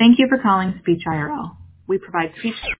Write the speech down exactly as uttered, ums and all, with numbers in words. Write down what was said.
Thank you for calling Speech I R L. We provide speech